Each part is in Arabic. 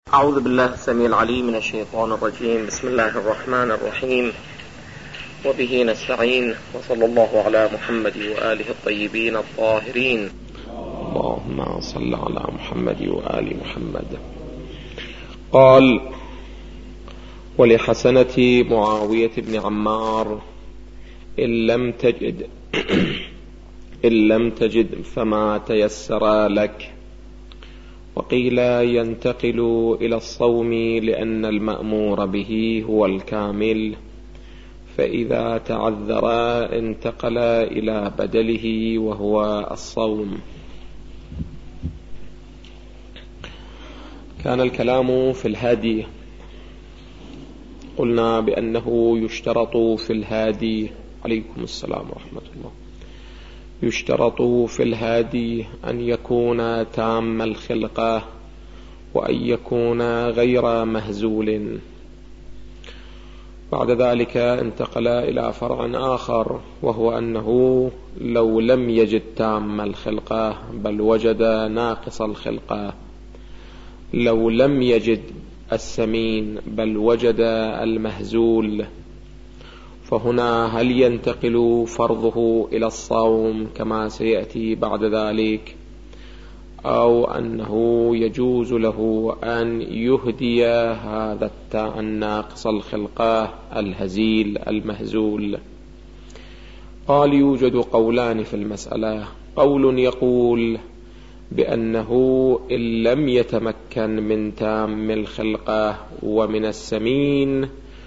أعوذ بالله السميع العليم من الشيطان الرجيم. بسم الله الرحمن الرحيم، وبه نستعين، وصلى الله على محمد وآله الطيبين الطاهرين. اللهم صل على محمد وآل محمد. قال: ولحسنة معاوية بن عمار: إن لم تجد فما تيسر لك. وقيل: ينتقل إلى الصوم لأن المأمور به هو الكامل، فإذا تعذر انتقل إلى بدله وهو الصوم. كان الكلام في الهادي. قلنا بأنه يشترط في الهادي، عليكم السلام ورحمة الله، يشترط في الهادي أن يكون تام الخلقة، وأن يكون غير مهزول. بعد ذلك انتقل إلى فرع آخر، وهو أنه لو لم يجد تام الخلقة بل وجد ناقص الخلقة، لو لم يجد السمين بل وجد المهزول، فهنا هل ينتقل فرضه إلى الصوم كما سيأتي بعد ذلك، أو أنه يجوز له أن يهدي هذا الناقص الخلقة الهزيل المهزول؟ قال: يوجد قولان في المسألة. قول يقول بأنه إن لم يتمكن من تام الخلقة ومن السمين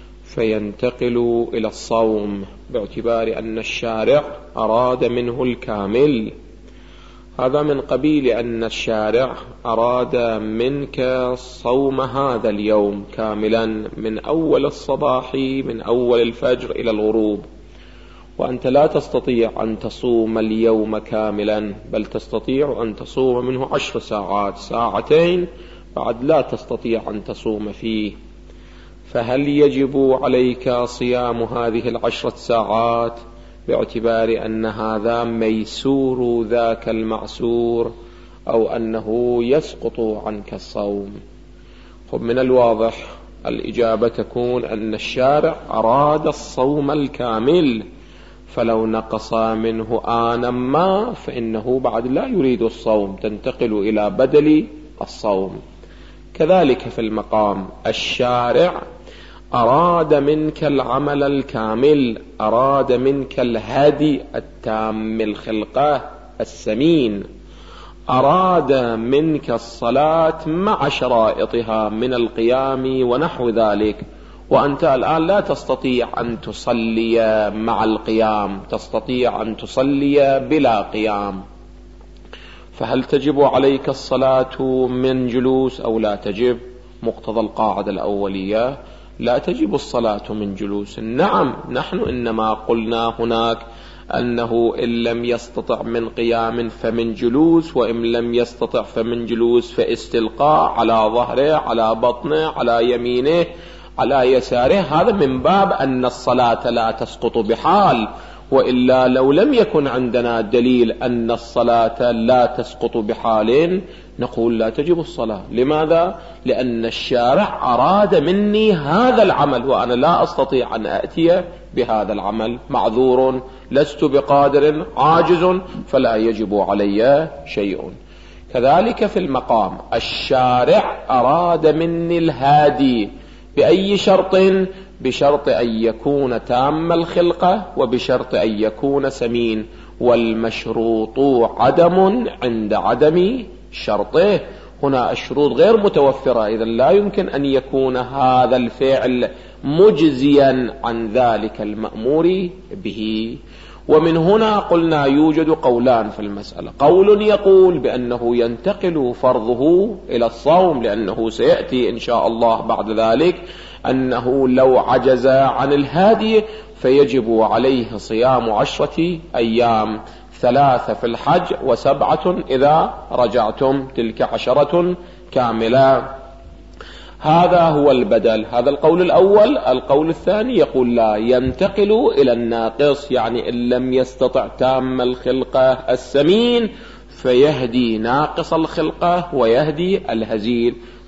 فينتقل إلى الصوم، باعتبار أن الشارع أراد منه الكامل. هذا من قبيل أن الشارع أراد منك صوم هذا اليوم كاملا من أول الصباح، من أول الفجر إلى الغروب، وأنت لا تستطيع أن تصوم اليوم كاملا، بل تستطيع أن تصوم منه 10 ساعات، ساعتين بعد لا تستطيع أن تصوم فيه. فهل يجب عليك صيام هذه 10 ساعات باعتبار أن هذا ميسور ذاك المعسور، أو أنه يسقط عنك الصوم؟ من الواضح الإجابة تكون أن الشارع أراد الصوم الكامل، فلو نقص منه آنا ما فإنه بعد لا يريد الصوم، تنتقل إلى بدل الصوم. كذلك في المقام، الشارع أراد منك العمل الكامل، أراد منك الهدي التام الخلقة السمين، أراد منك الصلاة مع شرائطها من القيام ونحو ذلك، وأنت الآن لا تستطيع أن تصلي مع القيام، تستطيع أن تصلي بلا قيام. فهل تجب عليك الصلاة من جلوس أو لا تجب؟ مقتضى القاعدة الأولية لا تجب الصلاة من جلوس. نعم، نحن إنما قلنا هناك أنه إن لم يستطع من قيام فمن جلوس، وإن لم يستطع فمن جلوس فاستلقاء على ظهره، على بطنه، على يمينه، على يساره. هذا من باب أن الصلاة لا تسقط بحال، وإلا لو لم يكن عندنا دليل أن الصلاة لا تسقط بحال نقول لا تجب الصلاة. لماذا؟ لأن الشارع أراد مني هذا العمل، وأنا لا أستطيع أن أأتي بهذا العمل، معذور، لست بقادر، عاجز، فلا يجب علي شيء. كذلك في المقام، الشارع أراد مني الهادي بأي شرط؟ بشرط أن يكون تام الخلقة، وبشرط أن يكون سمين، والمشروط عدم عند عدم شرطه. هنا الشروط غير متوفرة، إذا لا يمكن أن يكون هذا الفعل مجزيا عن ذلك المأمور به. ومن هنا قلنا يوجد قولان في المسألة. قول يقول بأنه ينتقل فرضه إلى الصوم، لأنه سيأتي إن شاء الله بعد ذلك أنه لو عجز عن الهادي فيجب عليه صيام 10 أيام، 3 في الحج و7 إذا رجعتم، تلك 10 كاملة. هذا هو البدل، هذا القول الأول. القول الثاني يقول لا، ينتقل إلى الناقص، يعني إن لم يستطع تام الخلقة السمين فيهدي ناقص الخلقة ويهدي الهزيل.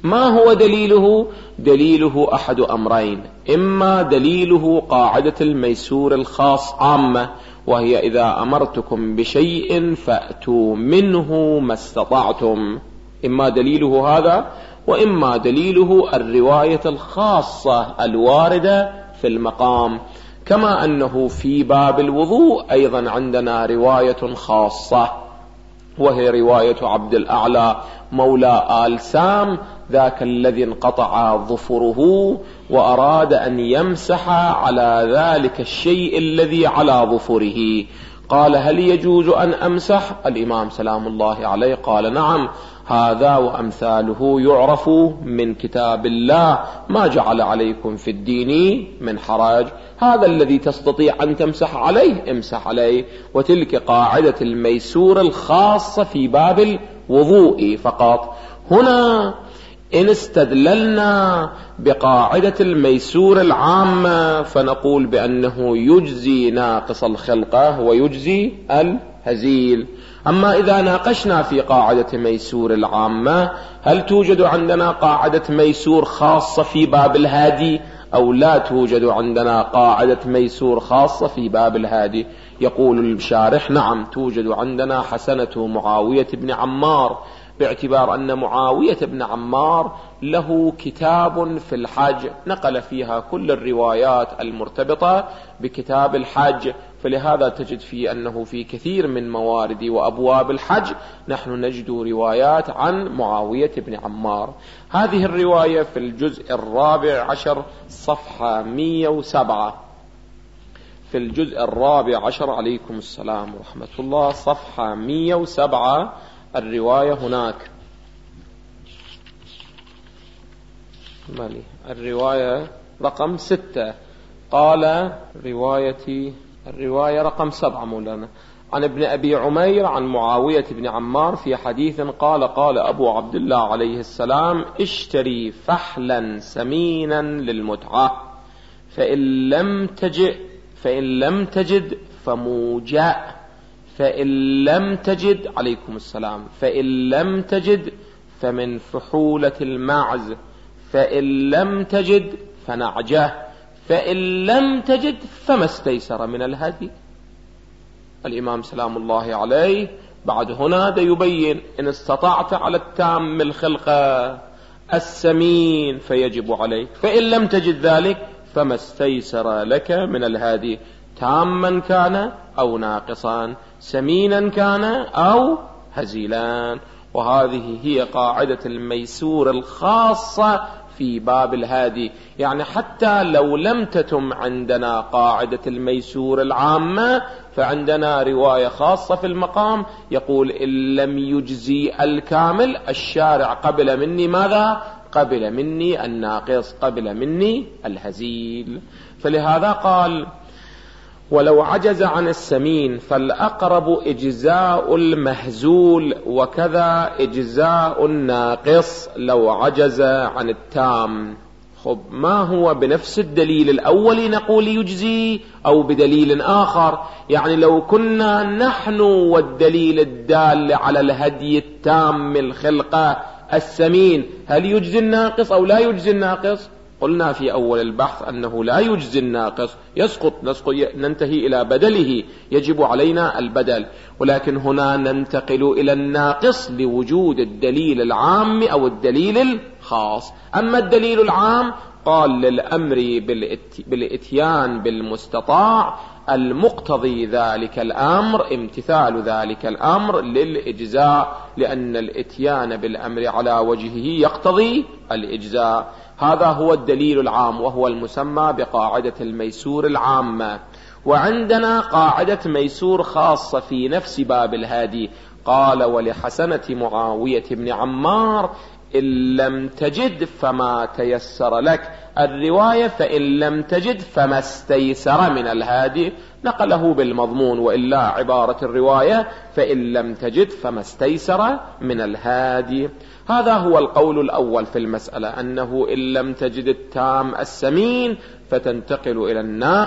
ما هو دليله؟ دليله أحد أمرين: إما دليله قاعدة الميسور الخاص عامة، وهي إذا أمرتكم بشيء فأتوا منه ما استطعتم، إما دليله هذا، وإما دليله الرواية الخاصة الواردة في المقام، كما أنه في باب الوضوء أيضا عندنا رواية خاصة، وهي رواية عبد الأعلى مولى آل سام، ذاك الذي انقطع ظفره وأراد أن يمسح على ذلك الشيء الذي على ظفره، قال: هل يجوز أن أمسح؟ الإمام سلام الله عليه قال: نعم، هذا وأمثاله يعرف من كتاب الله، ما جعل عليكم في الدين من حرج، هذا الذي تستطيع أن تمسح عليه امسح عليه. وتلك قاعدة الميسور الخاصة في باب الوضوء فقط. هنا إن استدللنا بقاعدة الميسور العامة فنقول بأنه يجزي ناقص الخلقة ويجزي الهزيل. أما إذا ناقشنا في قاعدة ميسور العامة، هل توجد عندنا قاعدة ميسور خاصة في باب الهادي أو لا توجد عندنا قاعدة ميسور خاصة في باب الهادي؟ يقول الشارح: نعم، توجد عندنا حسنة معاوية بن عمار، باعتبار أن معاوية بن عمار له كتاب في الحج نقل فيها كل الروايات المرتبطة بكتاب الحج، فلهذا تجد فيه أنه في كثير من موارد وأبواب الحج نحن نجد روايات عن معاوية بن عمار. هذه الرواية في الجزء 14 صفحة 107، في الجزء 14 عليكم السلام ورحمة الله صفحة 107 الرواية هناك. الرواية رقم 6 قال الرواية رقم 7 مولانا: عن ابن أبي عمير عن معاوية بن عمار في حديث قال: قال أبو عبد الله عليه السلام: اشتري فحلا سمينا للمتعة، فإن لم تجد فموجأ، فإن لم تجد عليكم السلام فإن لم تجد فمن فحولة المعز، فإن لم تجد فنعجه، فإن لم تجد فما استيسر من الهدي. الإمام سلام الله عليه بعد هنا يبين: إن استطعت على التام الخلقة السمين فيجب عليك، فإن لم تجد ذلك فما استيسر لك من الهدي، تاما كان أو ناقصا، سمينا كان أو هزيلان. وهذه هي قاعدة الميسور الخاصة في باب الهادي. يعني حتى لو لم تتم عندنا قاعدة الميسور العامة فعندنا رواية خاصة في المقام يقول: إن لم يجزي الكامل، الشارع قبل مني ماذا؟ قبل مني الناقص، قبل مني الهزيل. فلهذا قال: ولو عجز عن السمين فالأقرب إجزاء المهزول، وكذا إجزاء الناقص لو عجز عن التام. خب، ما هو بنفس الدليل الأول نقول يجزي أو بدليل آخر؟ يعني لو كنا نحن والدليل الدال على الهدي التام الخلقة السمين، هل يجزي الناقص أو لا يجزي الناقص؟ قلنا في أول البحث أنه لا يجزي الناقص، يسقط ننتهي إلى بدله، يجب علينا البدل. ولكن هنا ننتقل إلى الناقص لوجود الدليل العام أو الدليل الخاص. أما الدليل العام قال: للأمر بالإتيان بالمستطاع المقتضي ذلك الأمر امتثال ذلك الأمر للإجزاء، لأن الإتيان بالأمر على وجهه يقتضي الإجزاء. هذا هو الدليل العام، وهو المسمى بقاعدة الميسور العامة. وعندنا قاعدة ميسور خاصة في نفس باب الهادي. قال: ولحسنة معاوية بن عمار: إن لم تجد فما تيسر لك. الرواية: فإن لم تجد فما استيسر من الهادي، نقله بالمضمون، وإلا عبارة الرواية: فإن لم تجد فما استيسر من الهادي. هذا هو القول الأول في المسألة، أنه إن لم تجد التام السمين فتنتقل إلى الناقص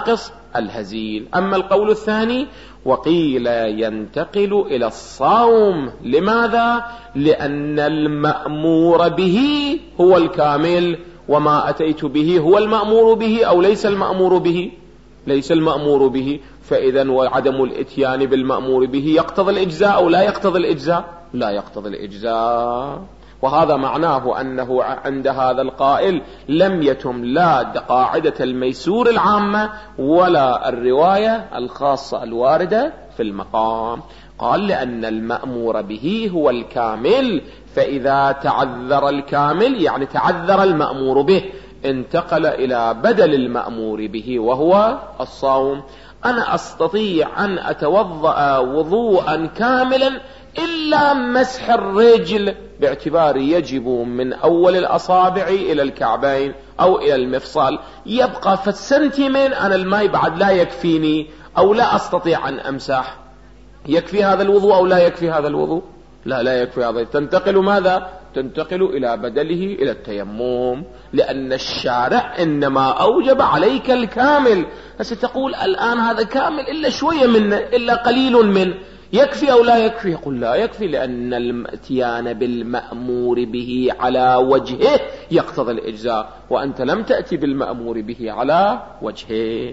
الهزيل. أما القول الثاني وقيل ينتقل إلى الصوم. لماذا؟ لأن المأمور به هو الكامل، وما أتيت به هو المأمور به أو ليس المأمور به؟ ليس المأمور به. فإذا وعدم الإتيان بالمأمور به يقتضي الإجزاء أو لا يقتضي الإجزاء؟ لا يقتضي الإجزاء. وهذا معناه أنه عند هذا القائل لم يتم لا قاعدة الميسور العامة ولا الرواية الخاصة الواردة في المقام. قال لأن المأمور به هو الكامل، فإذا تعذر الكامل يعني تعذر المأمور به انتقل إلى بدل المأمور به وهو الصوم. أنا أستطيع أن أتوضأ وضوءا كاملا إلا مسح الرجل، باعتبار يجب من أول الأصابع إلى الكعبين أو إلى المفصل، يبقى فالسنتيمين أنا الماء بعد لا يكفيني أو لا أستطيع أن أمسح. يكفي هذا الوضوء أو لا يكفي هذا الوضوء؟ لا يكفي هذا. تنتقل ماذا؟ تنتقل إلى بدله إلى التيمم، لأن الشارع إنما أوجب عليك الكامل. ستقول الآن هذا كامل إلا شوية منه، إلا قليل منه، يكفي أو لا يكفي؟ يقول لا يكفي، لأن الاتيان بالمأمور به على وجهه يقتضي الإجزاء، وأنت لم تأتي بالمأمور به على وجهه.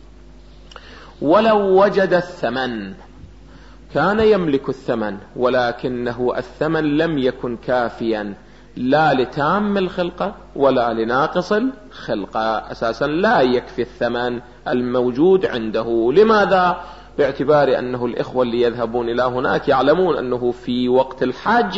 ولو وجد الثمن، كان يملك الثمن ولكنه الثمن لم يكن كافيا لا لتام الخلقة ولا لناقص الخلقة، أساسا لا يكفي الثمن الموجود عنده. لماذا؟ باعتبار أنه الإخوة اللي يذهبون إلى هناك يعلمون أنه في وقت الحج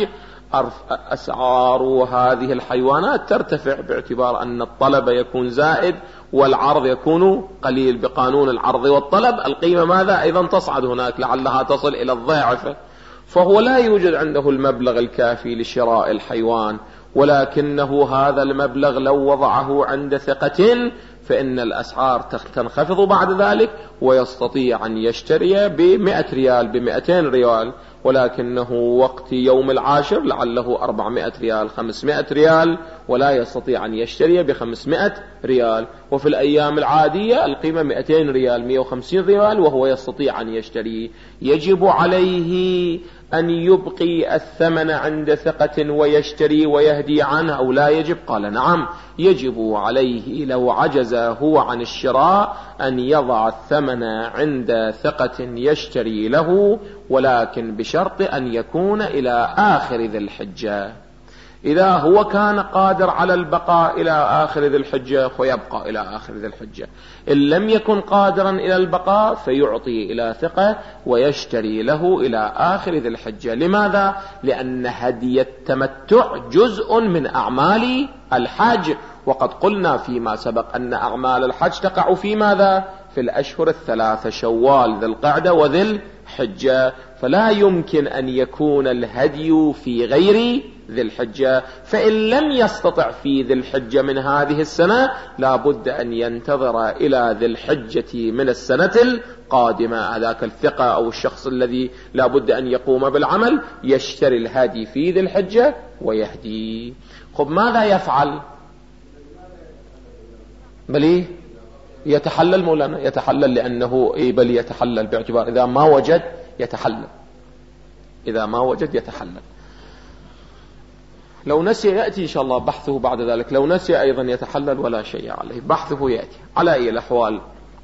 أسعار هذه الحيوانات ترتفع، باعتبار أن الطلب يكون زائد والعرض يكون قليل. بقانون العرض والطلب القيمة ماذا؟ أيضا تصعد هناك لعلها تصل إلى الضعف. فهو لا يوجد عنده المبلغ الكافي لشراء الحيوان، ولكنه هذا المبلغ لو وضعه عند ثقة فإن الأسعار تنخفض بعد ذلك، ويستطيع أن يشتري ب100 ريال ب200 ريال، ولكنه وقت يوم العاشر لعله 400 ريال 500 ريال، ولا يستطيع أن يشتري ب500 ريال. وفي الأيام العادية القيمة 200 ريال 150 ريال وهو يستطيع أن يشتري. يجب عليه أن يبقي الثمن عند ثقة ويشتري ويهدي عنه أو لا يجب؟ قال نعم، يجب عليه لو عجز هو عن الشراء أن يضع الثمن عند ثقة يشتري له، ولكن بشرط أن يكون إلى آخر ذي الحجة. إذا هو كان قادر على البقاء إلى آخر ذي الحجة فيبقى إلى آخر ذي الحجة، إن لم يكن قادرا إلى البقاء فيعطي إلى ثقة ويشتري له إلى آخر ذي الحجة. لماذا؟ لأن هدي التمتع جزء من أعمال الحج، وقد قلنا فيما سبق أن أعمال الحج تقع في ماذا؟ في الأشهر الثلاثة، شوال ذي القعدة وذي الحجة، فلا يمكن أن يكون الهدي في غير ذي الحجة. فإن لم يستطع في ذي الحجة من هذه السنة لا بد أن ينتظر إلى ذي الحجة من السنة القادمة. هذاك الثقة أو الشخص الذي لا بد أن يقوم بالعمل يشتري الهدي في ذي الحجة ويهدي. خب ماذا يفعل؟ بل يتحلل مولانا، يتحلل، لأنه بل يتحلل باعتبار إذا ما وجد يتحلل، إذا ما وجد يتحلل. لو نسي يأتي إن شاء الله بحثه بعد ذلك، لو نسي أيضا يتحلل ولا شيء عليه، بحثه يأتي. على أي الأحوال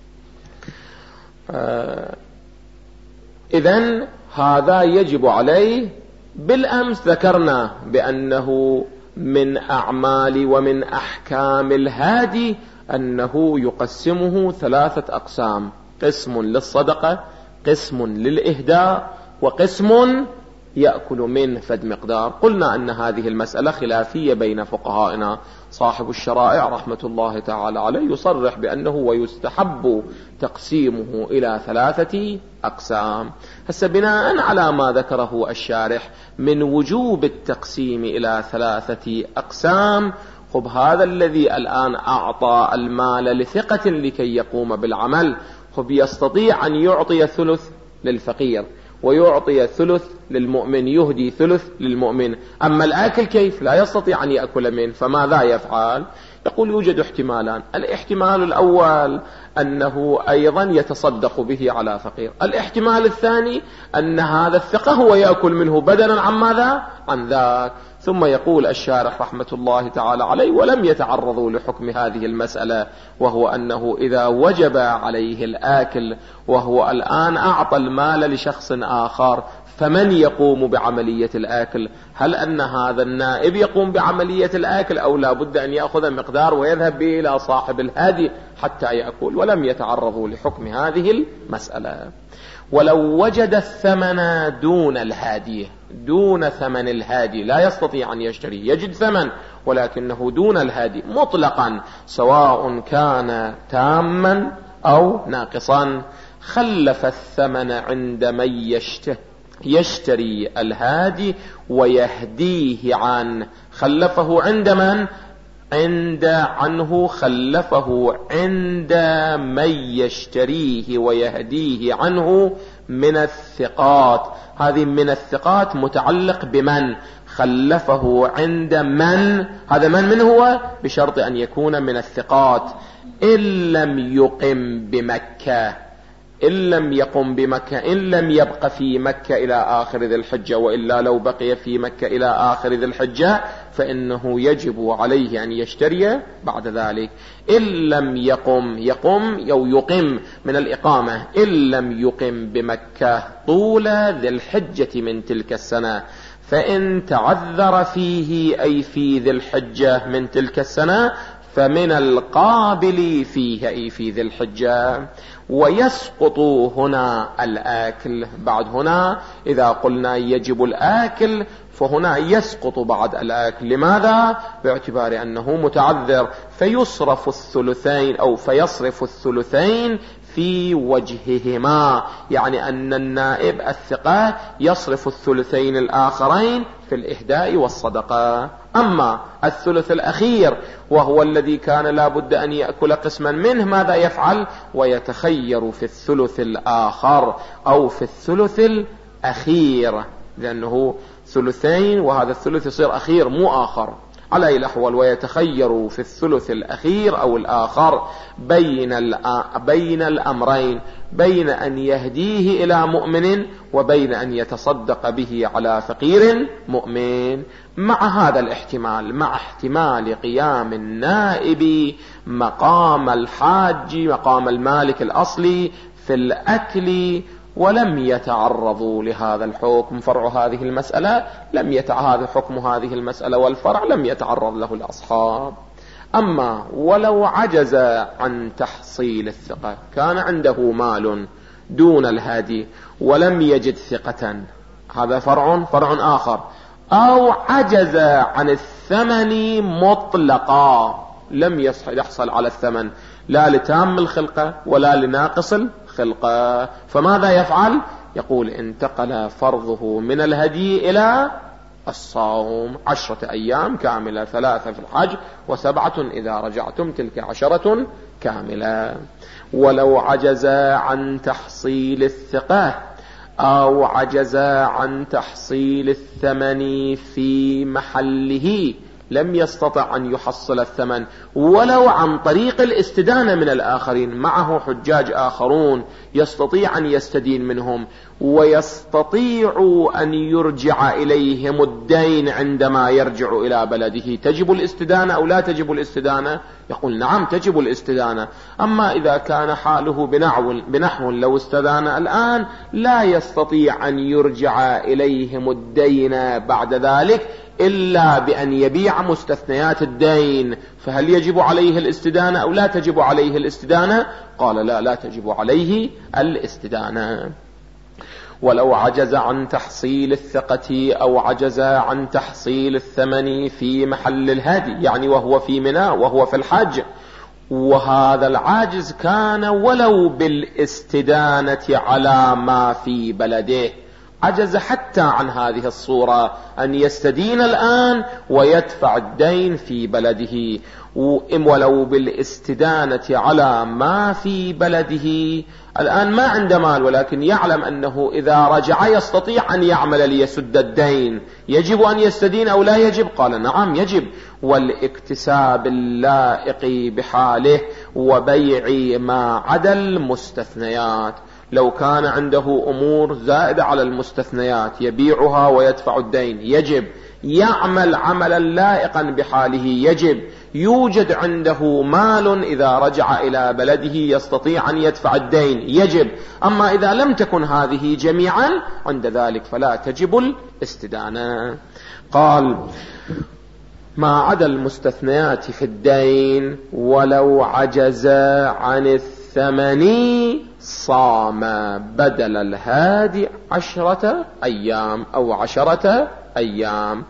إذن هذا يجب عليه. بالأمس ذكرنا بأنه من أعمال ومن أحكام الهادي أنه يقسمه 3 أقسام: قسم للصدقة، قسم للإهداء، وقسم يأكل منه فد مقدار. قلنا أن هذه المسألة خلافية بين فقهائنا. صاحب الشرائع رحمة الله تعالى عليه يصرح بأنه ويستحب تقسيمه إلى 3 أقسام. هسه بناء على ما ذكره الشارح من وجوب التقسيم إلى 3 أقسام، خب هذا الذي الآن أعطى المال لثقة لكي يقوم بالعمل، خب يستطيع أن يعطي 1/3 للفقير ويعطي ثلث للمؤمن، يهدي ثلث للمؤمن. أما الآكل كيف؟ لا يستطيع أن يأكل منه، فماذا يفعل؟ يقول يوجد احتمالان. الاحتمال الأول أنه أيضا يتصدق به على فقير. الاحتمال الثاني أن هذا الثقة هو يأكل منه بدلا عن ماذا؟ عن ذاك. ثم يقول الشارح رحمة الله تعالى عليه: ولم يتعرضوا لحكم هذه المسألة، وهو أنه إذا وجب عليه الآكل وهو الآن أعطى المال لشخص آخر، فمن يقوم بعملية الآكل؟ هل أن هذا النائب يقوم بعملية الآكل أو لا بد أن يأخذ مقدار ويذهب به إلى صاحب الهادي حتى يأكل؟ ولم يتعرضوا لحكم هذه المسألة. ولو وجد الثمن دون الهادي، دون ثمن الهادي، لا يستطيع أن يشتري، يجد ثمن ولكنه دون الهادي مطلقا سواء كان تاما أو ناقصا، خلف الثمن عند من يشتري الهادي ويهديه عنه. خلفه عند من؟ خلفه عند من يشتريه ويهديه عنه من الثقات. هذه من الثقات متعلق بمن؟ خلفه عند من؟ هذا من هو؟ بشرط أن يكون من الثقات. إن لم يقم بمكة، إن لم يقم بمكة، إن لم يبق في مكة إلى آخر ذي الحجة، وإلا لو بقي في مكة إلى آخر ذي الحجة فإنه يجب عليه أن يشتري بعد ذلك. إن لم يقم من الإقامة، إن لم يقم بمكة طول ذي الحجة من تلك السنة، فإن تعذر فيه أي في ذي الحجة من تلك السنة فمن القابل فيه أي في ذي الحجة. ويسقط هنا الآكل. بعد هنا إذا قلنا يجب الآكل فهنا يسقط بعد الآكل. لماذا؟ باعتبار أنه متعذر، فيصرف الثلثين في وجههما، يعني أن النائب الثقة يصرف الثلثين الآخرين في الإهداء والصدقة. أما الثلث الأخير وهو الذي كان لا بد أن يأكل قسما منه، ماذا يفعل؟ ويتخير في الثلث الآخر أو في الثلث الأخير، لأنه ثلثين وهذا الثلث يصير أخير مو آخر. على أي الأحوال ويتخير في الثلث الأخير أو الآخر بين الأمرين، بين أن يهديه إلى مؤمن وبين أن يتصدق به على فقير مؤمن. مع هذا الاحتمال، مع احتمال قيام النائب مقام الحاج، مقام المالك الأصلي في الأكل، ولم يتعرضوا لهذا الحكم. فرع هذه المسألة هذا حكم هذه المسألة، والفرع لم يتعرض له الأصحاب. أما ولو عجز عن تحصيل الثقة، كان عنده مال دون الهادي ولم يجد ثقة، هذا فرع آخر. أو عجز عن الثمن مطلقا، لم يحصل على الثمن لا لتام الخلقة ولا لناقص الخلقة، فماذا يفعل؟ يقول انتقل فرضه من الهدي إلى الصوم 10 أيام كاملة، 3 في الحج و7 إذا رجعتم، تلك 10 كاملة. ولو عجز عن تحصيل الثقة أو عجز عن تحصيل الثمن في محله، لم يستطع أن يحصل الثمن ولو عن طريق الاستدانة من الآخرين، معه حجاج آخرون يستطيع أن يستدين منهم ويستطيع أن يرجع إليهم الدين عندما يرجع إلى بلده. تجب الاستدانة أو لا تجب الاستدانة؟ يقول نعم تجب الاستدانة. أما إذا كان حاله بنحو لو استدان الآن لا يستطيع أن يرجع إليهم الدين بعد ذلك إلا بأن يبيع مستثنيات الدين، فهل يجب عليه الاستدانة أو لا تجب عليه الاستدانة؟ قال لا تجب عليه الاستدانة. ولو عجز عن تحصيل الثقة أو عجز عن تحصيل الثمن في محل الهدي، يعني وهو في منى وهو في الحج، وهذا العاجز كان ولو بالاستدانة على ما في بلده، عجز حتى عن هذه الصورة أن يستدين الآن ويدفع الدين في بلده، ولو بالاستدانة على ما في بلده. الآن ما عنده مال، ولكن يعلم أنه إذا رجع يستطيع أن يعمل ليسد الدين. يجب أن يستدين أو لا يجب؟ قال نعم يجب، والاكتساب اللائق بحاله وبيع ما عدا المستثنيات. لو كان عنده أمور زائدة على المستثنيات يبيعها ويدفع الدين يجب، يعمل عملا لائقا بحاله يجب، يوجد عنده مال إذا رجع إلى بلده يستطيع أن يدفع الدين يجب. أما إذا لم تكن هذه جميعا عند ذلك فلا تجب الاستدانة. قال ما عدا المستثنيات في الدين ولو عجز عن الثمن صام بدل الهادي 10 أيام أو 10 أيام،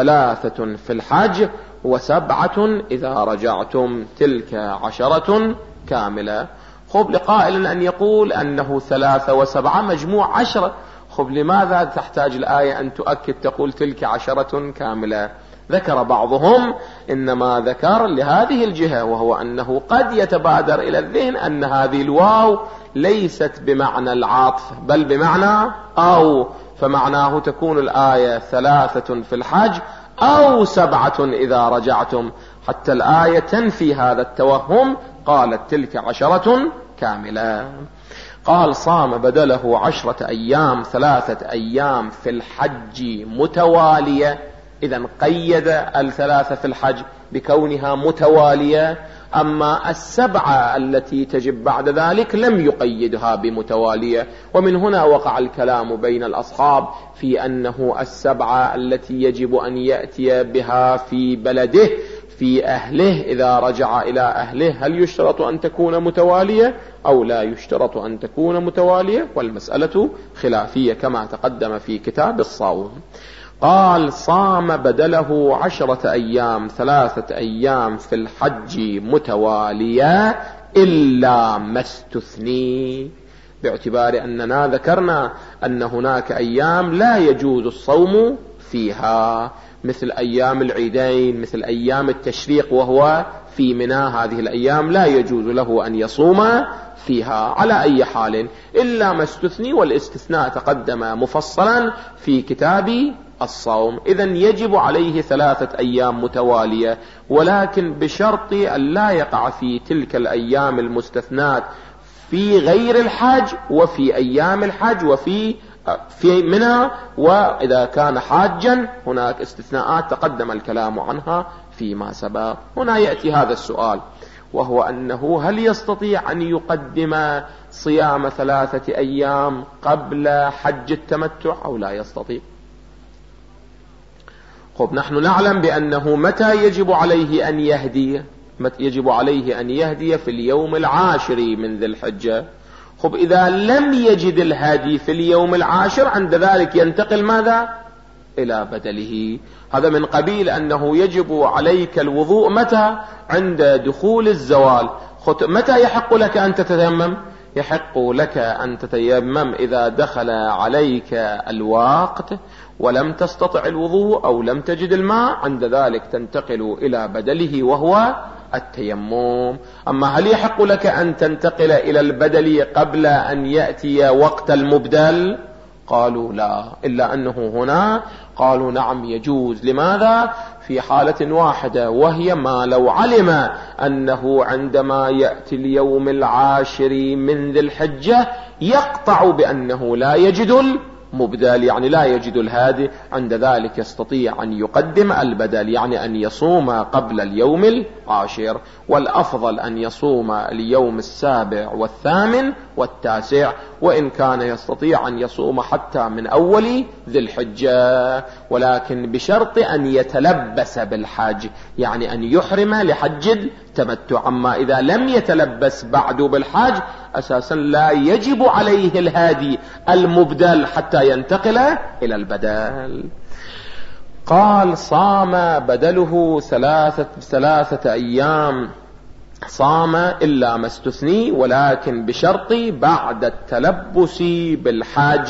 3 في الحج و7 إذا رجعتم، تلك 10 كاملة. خب لقائل أن يقول أنه 3 و7 مجموع 10. خب لماذا تحتاج الآية أن تؤكد تقول تلك 10 كاملة؟ ذكر بعضهم إنما ذكر لهذه الجهة، وهو أنه قد يتبادر إلى الذهن أن هذه الواو ليست بمعنى العطف بل بمعنى أو، فمعناه تكون الآية 3 في الحج أو 7 إذا رجعتم، حتى الآية تنفي هذا التوهم. قالت تلك 10 كاملة. قال صام بدله 10 أيام، 3 أيام في الحج متوالية. إذن قيد 3 في الحج بكونها متوالية، أما 7 التي تجب بعد ذلك لم يقيدها بمتوالية. ومن هنا وقع الكلام بين الأصحاب في أنه 7 التي يجب أن يأتي بها في بلده في أهله إذا رجع إلى أهله، هل يشترط أن تكون متوالية أو لا يشترط أن تكون متوالية؟ والمسألة خلافية كما تقدم في كتاب الصوم. قال صام بدله 10 أيام، 3 أيام في الحج متوالية إلا ما استثني، باعتبار أننا ذكرنا أن هناك أيام لا يجوز الصوم فيها، مثل أيام العيدين، مثل أيام التشريق وهو في منى، هذه الأيام لا يجوز له أن يصوم فيها على أي حال إلا ما استثني، والاستثناء تقدم مفصلا في كتاب الصوم. إذن يجب عليه 3 أيام متوالية، ولكن بشرط أن لا يقع في تلك الأيام المستثنات في غير الحج وفي أيام الحج وفي منى، وإذا كان حاجا هناك استثناءات تقدم الكلام عنها فيما سبق. هنا يأتي هذا السؤال، وهو أنه هل يستطيع أن يقدم صيام 3 أيام قبل حج التمتع أو لا يستطيع؟ خب نحن نعلم بأنه متى يجب عليه أن يهدي؟ يجب عليه أن يهدي في اليوم 10 من ذي الحجة. خب إذا لم يجد الهادي في اليوم 10 عند ذلك ينتقل ماذا؟ إلى بدله. هذا من قبيل أنه يجب عليك الوضوء متى؟ عند دخول الزوال. متى يحق لك أن تتيمم؟ يحق لك أن تتيمم إذا دخل عليك الوقت ولم تستطع الوضوء أو لم تجد الماء، عند ذلك تنتقل إلى بدله وهو التيمم. أما هل يحق لك أن تنتقل إلى البدل قبل أن يأتي وقت المبدل؟ قالوا لا، إلا أنه هنا قالوا نعم يجوز. لماذا؟ في حالة واحدة، وهي ما لو علم أنه عندما يأتي اليوم 10 من ذي الحجة يقطع بأنه لا يجد المبدل، يعني لا يجد الهادي، عند ذلك يستطيع أن يقدم البدل، يعني أن يصوم قبل اليوم 10. والأفضل أن يصوم اليوم 7 و8 و9، وإن كان يستطيع أن يصوم حتى من أول ذي الحجة، ولكن بشرط أن يتلبس بالحج، يعني أن يحرم لحج التمتع. أما إذا لم يتلبس بعد بالحج أساسا لا يجب عليه الهادي المبدل حتى ينتقل إلى البدل. قال صام بدله 3 أيام، صام إلا ما استثني، ولكن بشرط بعد التلبس بالحج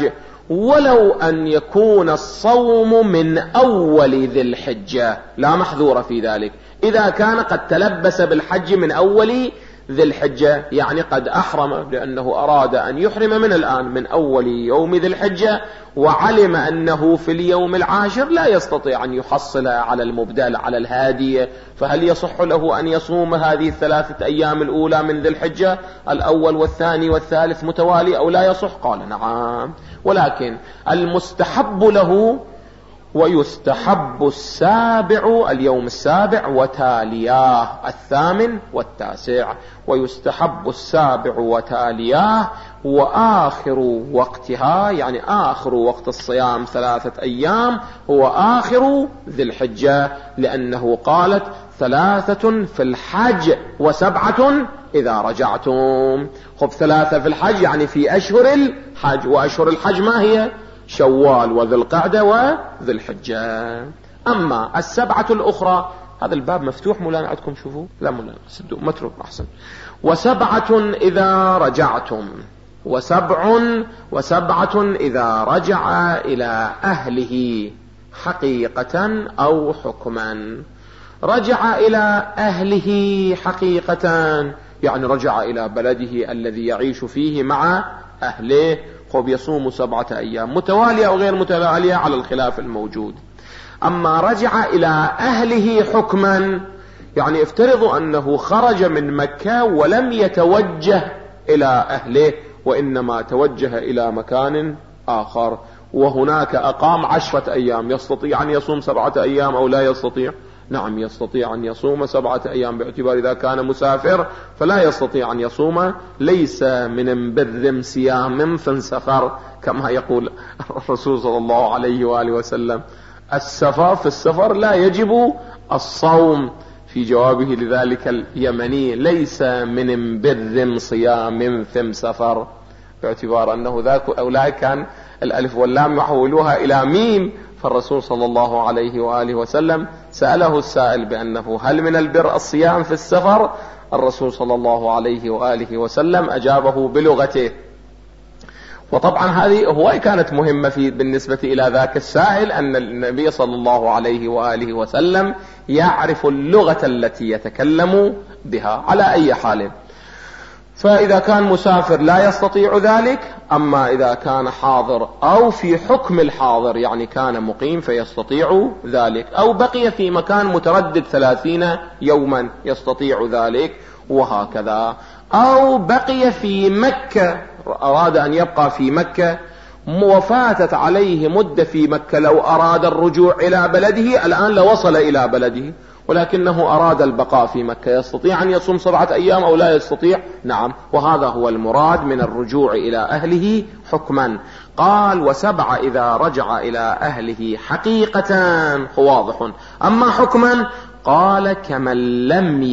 ولو أن يكون الصوم من أول ذي الحجة لا محذور في ذلك، إذا كان قد تلبس بالحج من أول ذي الحجة، يعني قد أحرم لأنه أراد أن يحرم من الآن من أول يوم ذي الحجة، وعلم أنه في اليوم العاشر لا يستطيع أن يحصل على المبدل على الهادية، فهل يصح له أن يصوم هذه 3 أيام الأولى من ذي الحجة، الأول والثاني والثالث متوالي أو لا يصح؟ قال نعم، ولكن المستحب له ويستحب السابع، اليوم السابع وتالياه 8 والتاسع، ويستحب السابع وتالياه وآخر وقتها، يعني آخر وقت الصيام 3 أيام هو آخر ذي الحجة، لأنه قالت 3 في الحج و7 إذا رجعتم. خب 3 في الحج يعني في أشهر الحج، وأشهر الحج ما هي؟ شوال وذي القعدة وذي الحجة. أما 7 الأخرى، هذا الباب مفتوح مولانا عندكم، شوفوا، لا مولانا سدوا متروك أحسن. 7 إذا رجعتم، وسبعة إذا رجع إلى أهله حقيقة أو حكما. رجع إلى أهله حقيقة يعني رجع إلى بلده الذي يعيش فيه مع أهله، خب يصوم 7 أيام متوالية أو غير متوالية على الخلاف الموجود. أما رجع إلى أهله حكما، يعني افترضوا أنه خرج من مكة ولم يتوجه إلى أهله، وإنما توجه إلى مكان آخر، وهناك أقام 10 أيام، يستطيع أن يصوم 7 أيام أو لا يستطيع؟ نعم يستطيع أن يصوم 7 أيام، باعتبار إذا كان مسافر فلا يستطيع أن يصوم، ليس من بر صيام في سفر، كما يقول الرسول صلى الله عليه وآله وسلم، السفر في السفر لا يجب الصوم، في جوابه لذلك اليمني ليس من بر صيام في سفر، باعتبار أنه ذاك أو لا كان الألف واللام يحولوها إلى ميم. فالرسول صلى الله عليه وآله وسلم سأله السائل بأنه هل من البر الصيام في السفر؟ الرسول صلى الله عليه وآله وسلم أجابه بلغته. وطبعا هذه هو كانت مهمة بالنسبة إلى ذاك السائل، أن النبي صلى الله عليه وآله وسلم يعرف اللغة التي يتكلم بها على أي حال. فإذا كان مسافر لا يستطيع ذلك، أما إذا كان حاضر أو في حكم الحاضر يعني كان مقيم فيستطيع ذلك، أو بقي في مكان متردد 30 يوما يستطيع ذلك، وهكذا. أو بقي في مكة، أراد أن يبقى في مكة وفاتت عليه مدة في مكة، لو أراد الرجوع إلى بلده الآن لوصل إلى بلده، ولكنه أراد البقاء في مكة، يستطيع أن يصوم 7 أيام أو لا يستطيع؟ نعم، وهذا هو المراد من الرجوع إلى أهله حكما. قال 7 إذا رجع إلى أهله حقيقة، واضح. أما حكما قال كمن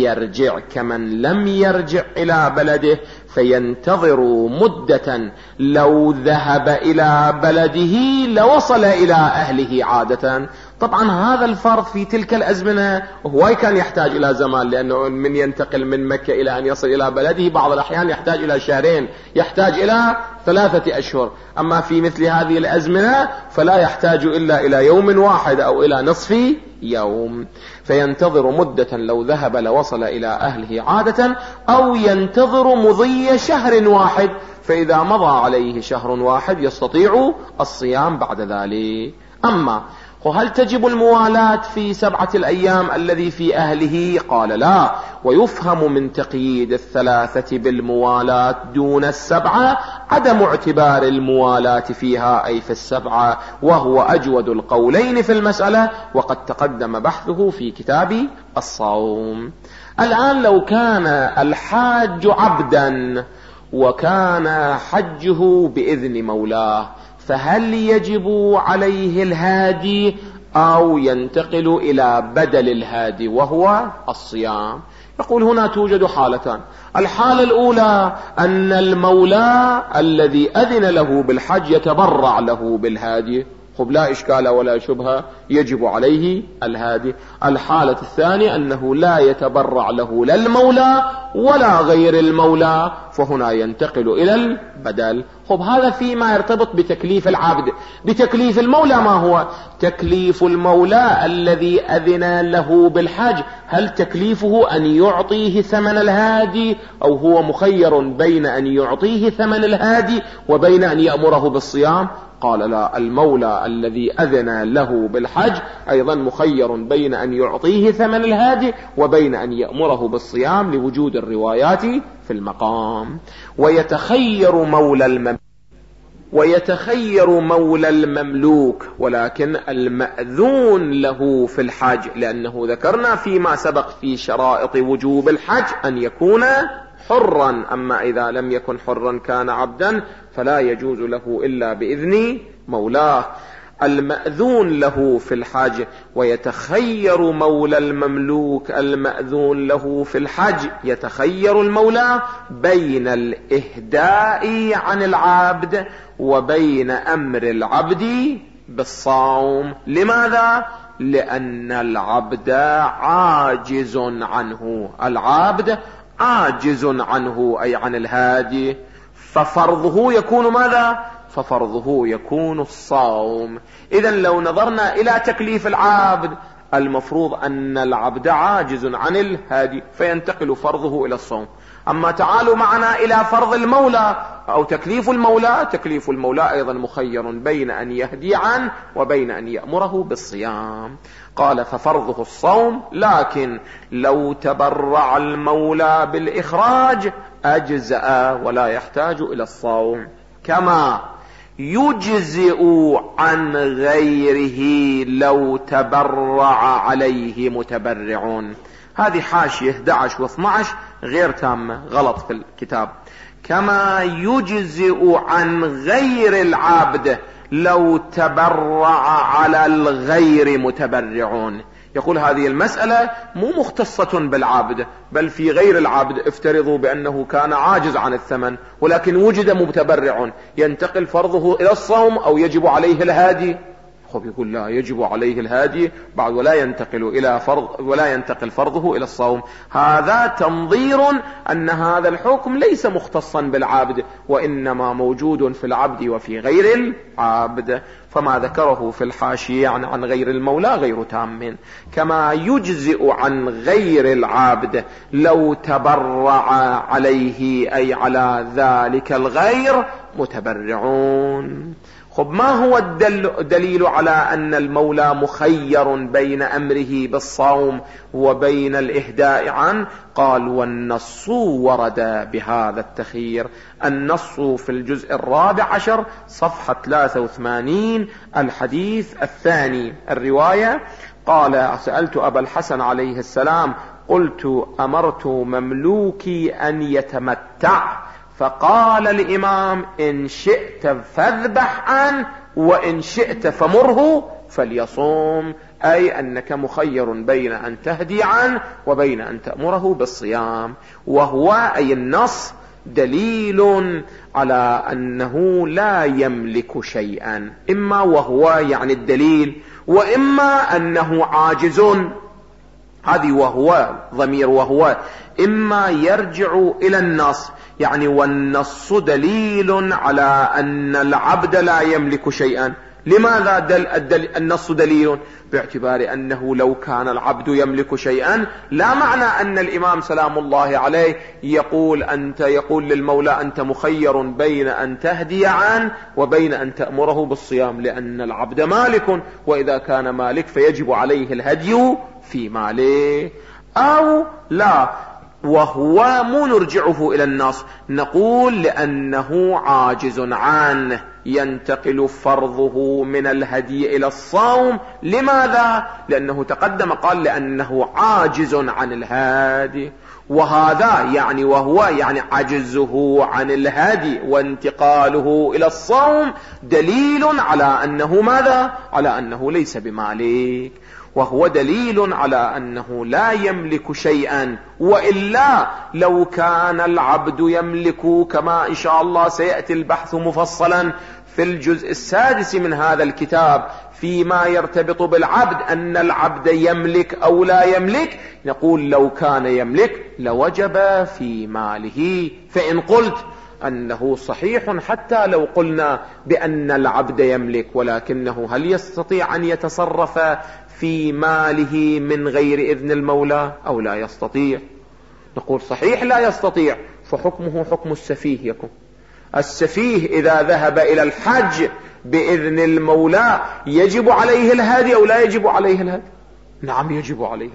لم يرجع إلى بلده فينتظر مدة، لو ذهب إلى بلده لوصل إلى أهله عادة. طبعا هذا الفرض في تلك الأزمنة هو كان يحتاج إلى زمان، لأنه من ينتقل من مكة إلى أن يصل إلى بلده بعض الأحيان يحتاج إلى 2 يحتاج إلى 3 أشهر. أما في مثل هذه الأزمنة فلا يحتاج إلا إلى يوم واحد أو إلى نصف يوم. فينتظر مدة، لو ذهب لوصل إلى أهله عادة، أو ينتظر مضي شهر واحد، فإذا مضى عليه شهر واحد يستطيع الصيام بعد ذلك. أما وهل تجب الموالاة في 7 الأيام الذي في أهله؟ قال لا، ويفهم من تقييد 3 بالموالاة دون 7 عدم اعتبار الموالاة فيها، أي في 7، وهو أجود القولين في المسألة، وقد تقدم بحثه في كتاب الصوم. الآن لو كان الحاج عبدا وكان حجه بإذن مولاه، فهل يجب عليه الهادي أو ينتقل إلى بدل الهادي وهو الصيام؟ يقول هنا توجد حالتان. الحالة الأولى أن المولى الذي أذن له بالحج يتبرع له بالهادي، خب لا إشكال ولا شبهة، يجب عليه الهادي. الحالة الثانية أنه لا يتبرع له لا المولى ولا غير المولى، فهنا ينتقل إلى البدل. خب هذا فيما يرتبط بتكليف العبد. بتكليف المولى ما هو؟ تكليف المولى الذي أذن له بالحج، هل تكليفه أن يعطيه ثمن الهادي، أو هو مخير بين أن يعطيه ثمن الهادي وبين أن يأمره بالصيام؟ قال لا، المولى الذي أذن له بالحج أيضا مخير بين أن يعطيه ثمن الهادي وبين أن يأمره بالصيام لوجود الروايات في المقام. ويتخير مولى المملوك، ولكن المأذون له في الحج، لأنه ذكرنا فيما سبق في شرائط وجوب الحج أن يكون حرا، أما إذا لم يكن حرا كان عبدا فلا يجوز له إلا بإذن مولاه. المأذون له في الحج. ويتخير مولى المملوك المأذون له في الحج، يتخير المولى بين الإهداء عن العبد وبين أمر العبد بالصوم. لماذا؟ لأن العبد عاجز عنه، العبد عاجز عنه أي عن الهادي، ففرضه يكون ماذا؟ ففرضه يكون الصوم. إذن لو نظرنا إلى تكليف العبد، المفروض أن العبد عاجز عن الهادي فينتقل فرضه إلى الصوم. أما تعالوا معنا إلى فرض المولى أو تكليف المولى، تكليف المولى أيضا مخير بين أن يهدي عنه وبين أن يأمره بالصيام. قال ففرضه الصوم، لكن لو تبرع المولى بالإخراج أجزأ ولا يحتاج إلى الصوم، كما يجزئ عن غيره لو تبرع عليه متبرع. هذه حاشية 11 و12 غير تامة، غلط في الكتاب. كما يجزئ عن غير العبد لو تبرع على الغير متبرع. يقول هذه المسألة مو مختصة بالعبد، بل في غير العبد. افترضوا بأنه كان عاجز عن الثمن ولكن وجد متبرع، ينتقل فرضه إلى الصوم أو يجب عليه الهادي؟ خب يقول لا، يجب عليه الهادي بعد ولا ينتقل فرضه إلى الصوم. هذا تنظير أن هذا الحكم ليس مختصا بالعبد، وإنما موجود في العبد وفي غير العبد. فما ذكره في الحاشية عن غير المولى غير تام. كما يجزئ عن غير العبد لو تبرع عليه أي على ذلك الغير متبرعون. خب ما هو الدليل على أن المولى مخير بين أمره بالصوم وبين الإهداء عنه؟ قال والنص ورد بهذا التخيير. النص في الجزء 14 صفحة 83 الحديث الثاني الرواية. قال سألت أبا الحسن عليه السلام قلت أمرت مملوكي أن يتمتع، فقال الإمام إن شئت فاذبح عنه وإن شئت فمره فليصوم، أي أنك مخير بين أن تهدي عنه وبين أن تأمره بالصيام. وهو أي النص دليل على أنه لا يملك شيئا، إما وهو يعني الدليل، وإما أنه عاجز. هذه وهو ضمير وهو إما يرجع إلى النص، يعني والنص دليل على أن العبد لا يملك شيئا. لماذا النص دليل؟ باعتبار أنه لو كان العبد يملك شيئا لا معنى أن الإمام سلام الله عليه يقول للمولى أنت مخير بين أن تهدي عنه وبين أن تأمره بالصيام، لأن العبد مالك، وإذا كان مالك فيجب عليه الهدي في ماله. أو لا، وهو مو نرجعه إلى النص، نقول لأنه عاجز عنه ينتقل فرضه من الهدي إلى الصوم. لماذا؟ لأنه تقدم قال لأنه عاجز عن الهدي، وهذا يعني وهو يعني عجزه عن الهدي وانتقاله إلى الصوم دليل على أنه ماذا؟ على أنه ليس بمالك، وهو دليل على أنه لا يملك شيئا. وإلا لو كان العبد يملك كما إن شاء الله سيأتي البحث مفصلا في الجزء السادس من هذا الكتاب فيما يرتبط بالعبد أن العبد يملك أو لا يملك، نقول لو كان يملك لوجب في ماله. فإن قلت أنه صحيح حتى لو قلنا بأن العبد يملك، ولكنه هل يستطيع أن يتصرف في ماله من غير إذن المولى أو لا يستطيع؟ نقول صحيح لا يستطيع، فحكمه حكم السفيه يكون. السفيه إذا ذهب إلى الحج بإذن المولى يجب عليه الهدي أو لا يجب عليه الهدي؟ نعم يجب عليه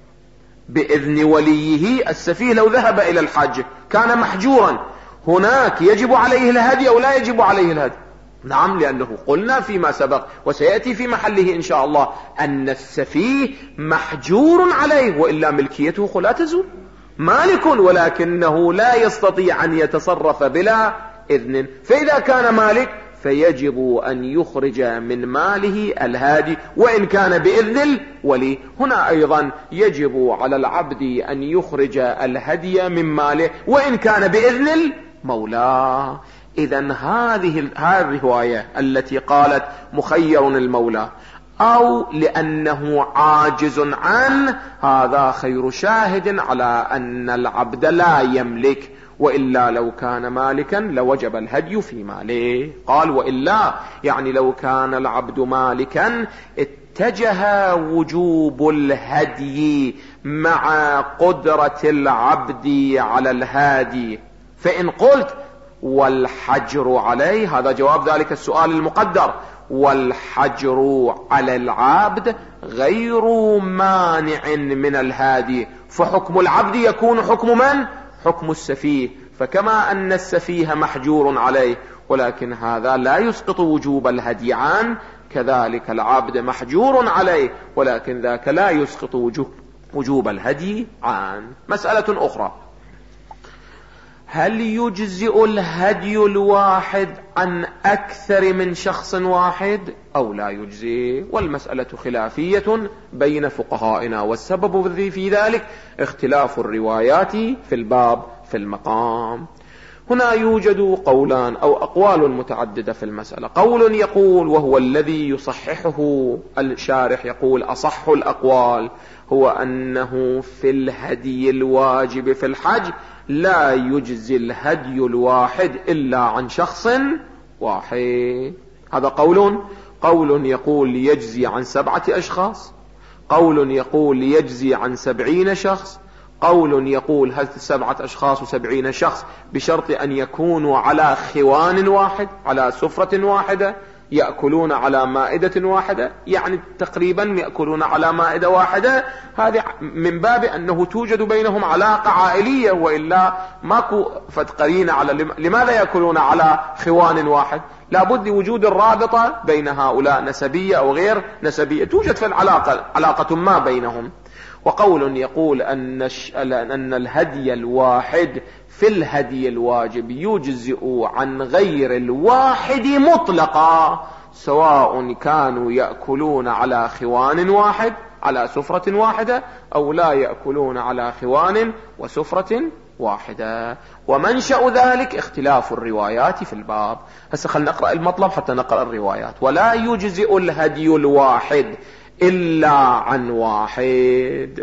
بإذن وليه. السفيه لو ذهب إلى الحج كان محجورا، هناك يجب عليه الهدي أو لا يجب عليه الهدي؟ نعم، لأنه قلنا فيما سبق وسيأتي في محله إن شاء الله أن السفيه محجور عليه، وإلا ملكيته لا تزول، مالك ولكنه لا يستطيع أن يتصرف بلا إذن. فإذا كان مالك فيجب أن يخرج من ماله الهادي وإن كان بإذن الولي. هنا أيضا يجب على العبد أن يخرج الهدي من ماله وإن كان بإذن المولى. إذن هذه الرواية التي قالت مخير المولى أو لأنه عاجز عنه، هذا خير شاهد على أن العبد لا يملك، وإلا لو كان مالكا لوجب الهدي في ماله. قال وإلا يعني لو كان العبد مالكا اتجه وجوب الهدي مع قدرة العبد على الهادي. فإن قلت والحجر عليه، هذا جواب ذلك السؤال المقدر، والحجر على العبد غير مانع من الهادي، فحكم العبد يكون حكم من؟ حكم السفيه. فكما أن السفيه محجور عليه ولكن هذا لا يسقط وجوب الهدي عنه، كذلك العبد محجور عليه ولكن ذاك لا يسقط وجوب الهدي عنه. مسألة أخرى، هل يجزئ الهدي الواحد عن أكثر من شخص واحد أو لا يجزئ؟ والمسألة خلافية بين فقهائنا، والسبب في ذلك اختلاف الروايات في الباب في المقام. هنا يوجد قولان أو أقوال متعددة في المسألة. قول يقول وهو الذي يصححه الشارح، يقول أصح الأقوال هو أنه في الهدي الواجب في الحج لا يجزي الهدي الواحد إلا عن شخص واحد. هذا قول يقول ليجزي عن 7 أشخاص، قول يقول ليجزي عن 70 شخص، قول يقول هل 7 أشخاص و70 شخص بشرط أن يكونوا على خوان واحد، على سفرة واحدة، يأكلون على مائدة واحدة، يعني تقريبا يأكلون على مائدة واحدة. هذه من باب أنه توجد بينهم علاقة عائلية، وإلا ماكو قرينة على لماذا يأكلون على خوان واحد. لابد وجود الرابطة بين هؤلاء، نسبية أو غير نسبية، توجد في العلاقة علاقة ما بينهم. وقول يقول أن الهدي الواحد في الهدي الواجب يجزئ عن غير الواحد مطلقا، سواء كانوا يأكلون على خوان واحد على سفرة واحدة أو لا يأكلون على خوان وسفرة واحدة. ومنشأ ذلك اختلاف الروايات في الباب. هسه خلنا نقرأ المطلب حتى نقرأ الروايات. ولا يجزئ الهدي الواحد إلا عن واحد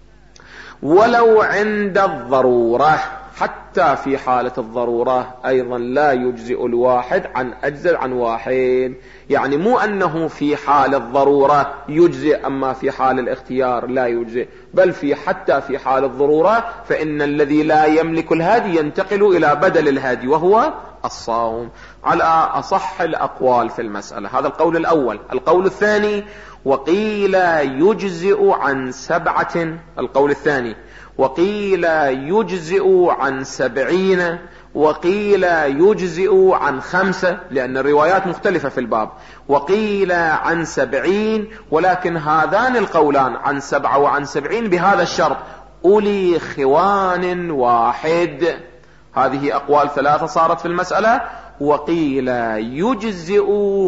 ولو عند الضرورة، حتى في حالة الضرورة أيضا لا يجزئ الواحد عن أجزل عن واحد. يعني مو أنه في حال الضرورة يجزئ أما في حال الاختيار لا يجزئ، بل حتى في حال الضرورة فإن الذي لا يملك الهادي ينتقل إلى بدل الهادي وهو الصوم، على أصح الأقوال في المسألة. هذا القول الأول. القول الثاني وقيل يجزئ عن 7، القول الثاني وقيل يجزئ عن 70، وقيل يجزئ عن 5، لأن الروايات مختلفة في الباب، وقيل عن 70. ولكن هذان القولان عن 7 وعن 70 بهذا الشرط: أولي خوان واحد. هذه أقوال 3 صارت في المسألة. وقيل يجزئ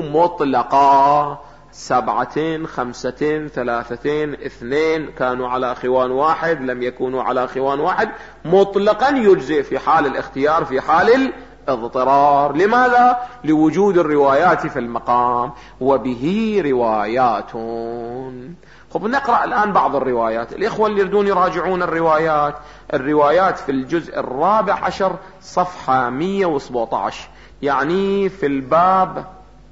مطلقا، 7 5 3 2 كانوا على خوان واحد لم يكونوا على خوان واحد، مطلقا يجزئ في حال الاختيار في حال اضطرار. لماذا؟ لوجود الروايات في المقام، وبه روايات. خب نقرأ الآن بعض الروايات. الإخوة اللي يريدون يراجعون الروايات في الجزء 14 صفحة 117، يعني في الباب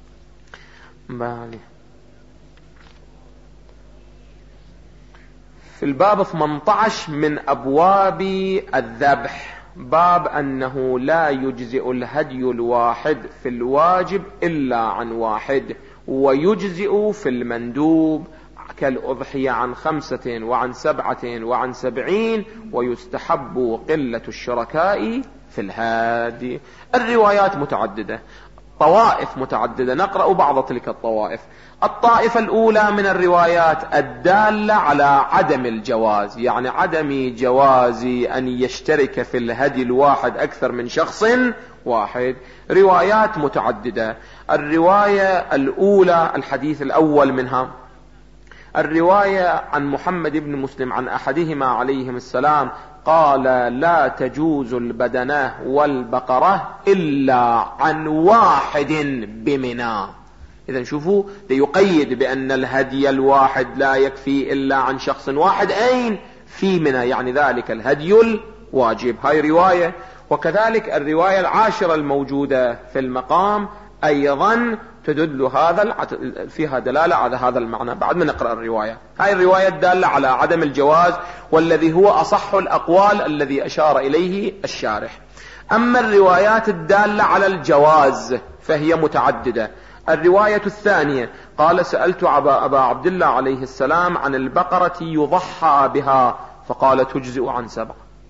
18 من أبواب الذبح، باب أنه لا يجزئ الهدي الواحد في الواجب إلا عن واحد، ويجزئ في المندوب كالأضحية عن 5 وعن 7 وعن 70، ويستحب قلة الشركاء في الهادي. الروايات متعددة، طوائف متعددة، نقرأ بعض تلك الطوائف. الطائفة الأولى من الروايات الدالة على عدم الجواز، يعني عدم جواز أن يشترك في الهدي الواحد أكثر من شخص واحد. روايات متعددة. الرواية الأولى، الحديث الأول منها، الرواية عن محمد بن مسلم عن أحدهما عليهم السلام قال: لا تجوز البدنة والبقرة إلا عن واحد بمنى. إذن شوفوا، يقيد بأن الهدي الواحد لا يكفي إلا عن شخص واحد. أين؟ في منى، يعني ذلك الهدي الواجب. هاي رواية. وكذلك الرواية العاشرة الموجودة في المقام أيضا تدل فيها دلالة على هذا المعنى. بعد ما نقرأ الرواية، هاي الرواية الدالة على عدم الجواز، والذي هو أصح الأقوال الذي أشار إليه الشارح. أما الروايات الدالة على الجواز فهي متعددة. الرواية الثانية قال: سألت أبا عبد الله عليه السلام عن البقرة يضحى بها، فقال: تجزئ عن 7،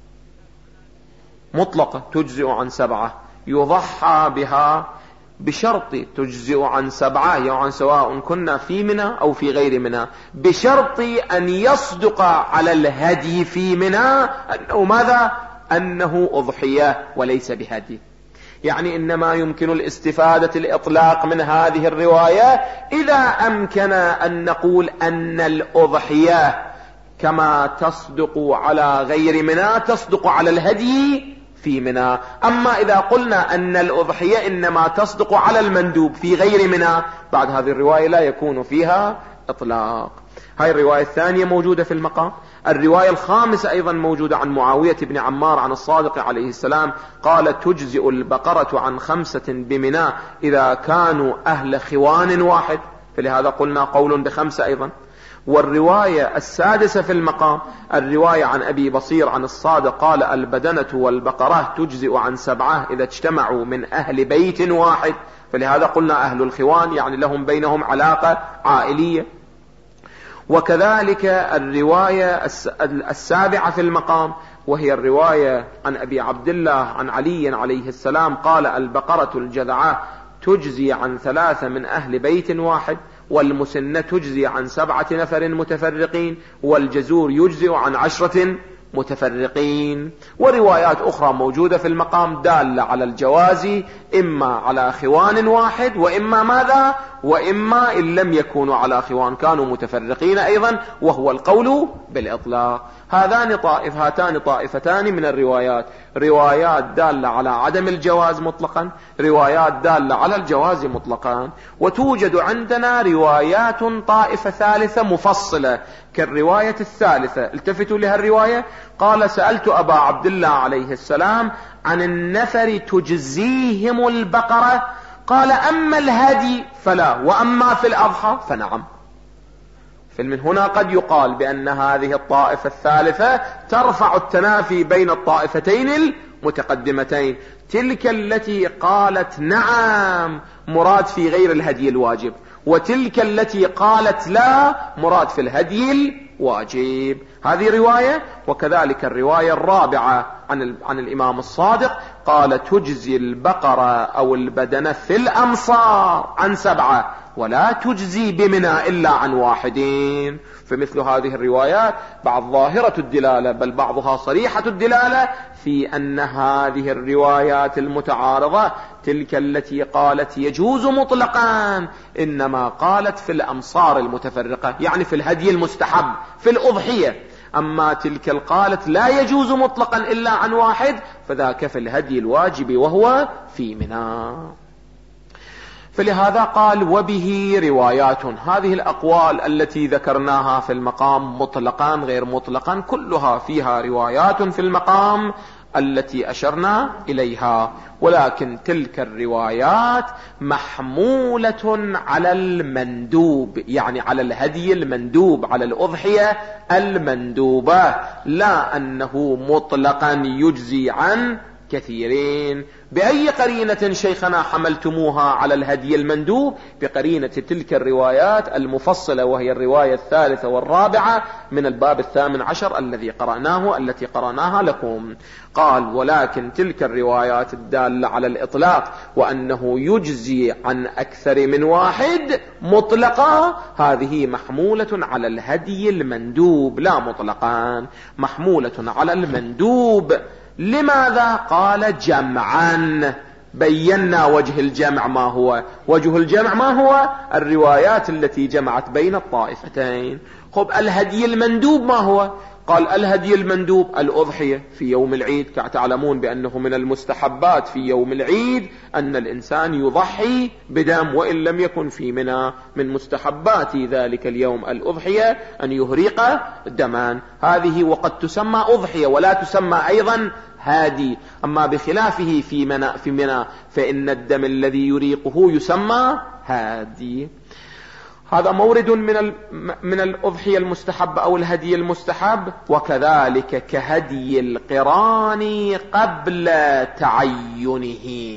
مطلقة تجزئ عن 7، يضحى بها بشرط تجزئ عن 7، يعني سواء كنا في منى أو في غير منى، بشرط أن يصدق على الهدي في منى أنه ماذا؟ أنه أضحية وليس بهدي. يعني إنما يمكن الاستفادة الإطلاق من هذه الرواية إذا أمكن أن نقول أن الأضحية كما تصدق على غير منى تصدق على الهدي في منى. أما إذا قلنا أن الأضحية إنما تصدق على المندوب في غير منى، بعد هذه الرواية لا يكون فيها إطلاق. هاي الرواية الثانية موجودة في المقام. الرواية الخامسة أيضا موجودة عن معاوية بن عمار عن الصادق عليه السلام قال: تجزئ البقرة عن 5 بمنى إذا كانوا أهل خوان واحد، فلهذا قلنا قول ب5 أيضا. والرواية السادسة في المقام الرواية عن أبي بصير عن الصادق قال: البدنة والبقرة تجزئ عن 7 إذا اجتمعوا من أهل بيت واحد، فلهذا قلنا أهل الخوان يعني لهم بينهم علاقة عائلية. وكذلك الرواية السابعة في المقام وهي الرواية عن أبي عبد الله عن علي عليه السلام قال: البقرة الجذعاء تجزي عن 3 من أهل بيت واحد، والمسنة تجزي عن 7 نفر متفرقين، والجزور يجزئ عن 10 متفرقين. وروايات أخرى موجودة في المقام دالة على الجواز، إما على خوان واحد، وإما ماذا؟ وإما إن لم يكونوا على خوان كانوا متفرقين أيضا، وهو القول بالإطلاق. هاتان طائفتان من الروايات، روايات دالة على عدم الجواز مطلقا، روايات دالة على الجواز مطلقا. وتوجد عندنا روايات طائفة ثالثة مفصلة كالرواية الثالثة. التفتوا لها الرواية. قال: سألت أبا عبد الله عليه السلام عن النفر تجزيهم البقرة، قال: أما الهدي فلا، وأما في الأضحى فنعم. فمن هنا قد يقال بأن هذه الطائفة الثالثة ترفع التنافي بين الطائفتين المتقدمتين، تلك التي قالت نعم مراد في غير الهدي الواجب، وتلك التي قالت لا مراد في الهدي الواجب. هذه رواية. وكذلك الرواية الرابعة عن الإمام الصادق قال: تجزي البقرة أو البدنة في الأمصار عن 7 ولا تجزي بمنى إلا عن 1. فمثل هذه الروايات بعض ظاهرة الدلالة بل بعضها صريحة الدلالة في أن هذه الروايات المتعارضة تلك التي قالت يجوز مطلقا إنما قالت في الأمصار المتفرقة، يعني في الهدي المستحب في الأضحية. أما تلك القالت لا يجوز مطلقا إلا عن واحد فذاك في الهدي الواجب وهو في منى. فلهذا قال وبه روايات. هذه الأقوال التي ذكرناها في المقام مطلقا غير مطلقا كلها فيها روايات في المقام التي أشرنا إليها، ولكن تلك الروايات محمولة على المندوب، يعني على الهدي المندوب، على الأضحية المندوبة، لا أنه مطلقا يجزي عن كثيرين. بأي قرينة شيخنا حملتموها على الهدي المندوب؟ بقرينة تلك الروايات المفصلة، وهي الرواية الثالثة والرابعة من الباب 18 التي قرأناها لكم. قال ولكن تلك الروايات الدالة على الإطلاق وأنه يجزي عن أكثر من واحد مطلقا، هذه محمولة على الهدي المندوب لا مطلقا، محمولة على المندوب. لماذا؟ قال جمعا. بينا وجه الجمع ما هو. وجه الجمع ما هو؟ الروايات التي جمعت بين الطائفتين. خب الهدي المندوب ما هو؟ قال الهدي المندوب الأضحية في يوم العيد. تعلمون بأنه من المستحبات في يوم العيد أن الإنسان يضحي بدم وإن لم يكن في منى. من مستحبات ذلك اليوم الأضحية أن يهريق دما، هذه وقد تسمى أضحية ولا تسمى أيضا هادي. أما بخلافه في منى فإن الدم الذي يريقه يسمى هادي. هذا مورد من الأضحية المستحب أو الهدي المستحب. وكذلك كهدي القران قبل تعينه.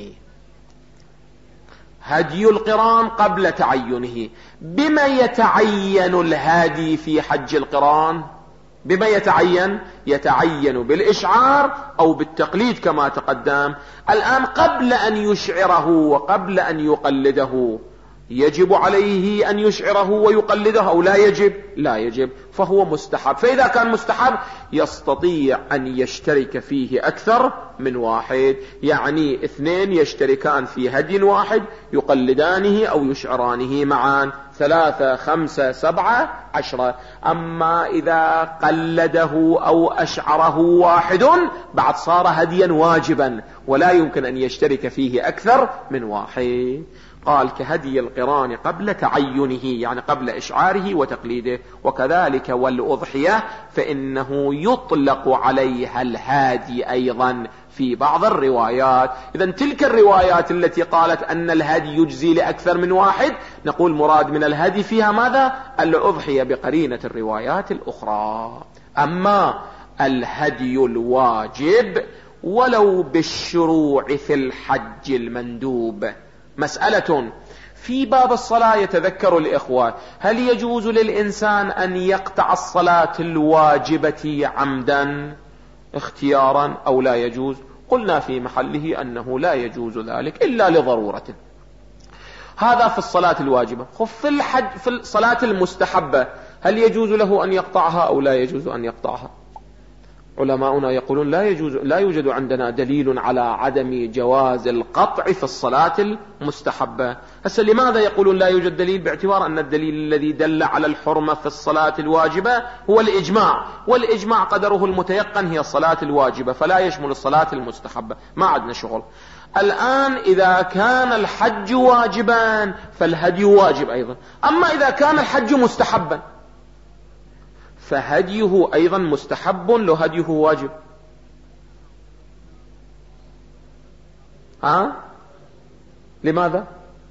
هدي القران قبل تعينه. بما يتعين الهادي في حج القران؟ بما يتعين بالإشعار أو بالتقليد كما تقدم. الآن قبل أن يشعره وقبل أن يقلده يجب عليه أن يشعره ويقلده أو لا يجب؟ لا يجب، فهو مستحب. فإذا كان مستحب يستطيع أن يشترك فيه أكثر من واحد، يعني 2 يشتركان في هدي واحد يقلدانه أو يشعرانه معا، 3 5 7 10. أما إذا قلده أو أشعره واحد بعد صار هديا واجبا ولا يمكن أن يشترك فيه أكثر من واحد. قال كهدي القران قبل تعينه، يعني قبل إشعاره وتقليده. وكذلك والأضحية فإنه يطلق عليها الهادي أيضا في بعض الروايات. إذن تلك الروايات التي قالت أن الهدي يجزي لأكثر من واحد، نقول مراد من الهدي فيها ماذا؟ الأضحية بقرينة الروايات الأخرى. أما الهدي الواجب ولو بالشروع في الحج المندوب. مسألة في باب الصلاة يتذكر الإخوة، هل يجوز للإنسان أن يقطع الصلاة الواجبة عمدا اختيارا أو لا يجوز؟ قلنا في محله أنه لا يجوز ذلك إلا لضرورة. هذا في الصلاة الواجبة. في الصلاة المستحبة هل يجوز له أن يقطعها أو لا يجوز أن يقطعها؟ علماؤنا يقولون لا يوجد عندنا دليل على عدم جواز القطع في الصلاة المستحبة. هسه لماذا يقولون لا يوجد دليل؟ باعتبار أن الدليل الذي دل على الحرمة في الصلاة الواجبة هو الإجماع، والإجماع قدره المتيقن هي الصلاة الواجبة فلا يشمل الصلاة المستحبة، ما عندنا شغل. الآن إذا كان الحج واجبا فالهدي واجب أيضا. أما إذا كان الحج مستحبا فهديه أيضا مستحب لو هديه واجب. لماذا؟